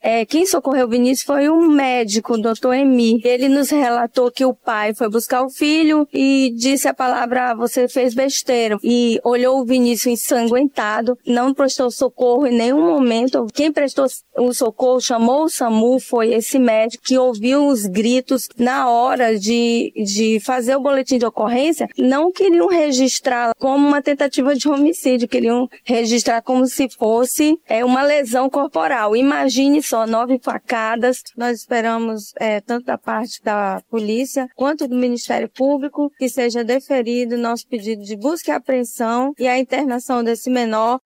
Quem socorreu o Vinícius foi um médico, o doutor Emi. Ele nos relatou que o pai foi buscar o filho e disse a palavra, você fez besteira. E olhou o Vinícius ensanguentado, não prestou socorro em nenhum momento. Quem prestou o socorro, chamou o SAMU, foi esse médico que ouviu os gritos na hora de fazer o boletim de ocorrência. Não queriam registrar como uma tentativa de homicídio, queriam registrar como se fosse uma lesão corporal. Imagine só, 9 facadas. Nós esperamos, tanto da parte da polícia quanto do Ministério Público, que seja deferido nosso pedido de busca e apreensão e a internação desse menor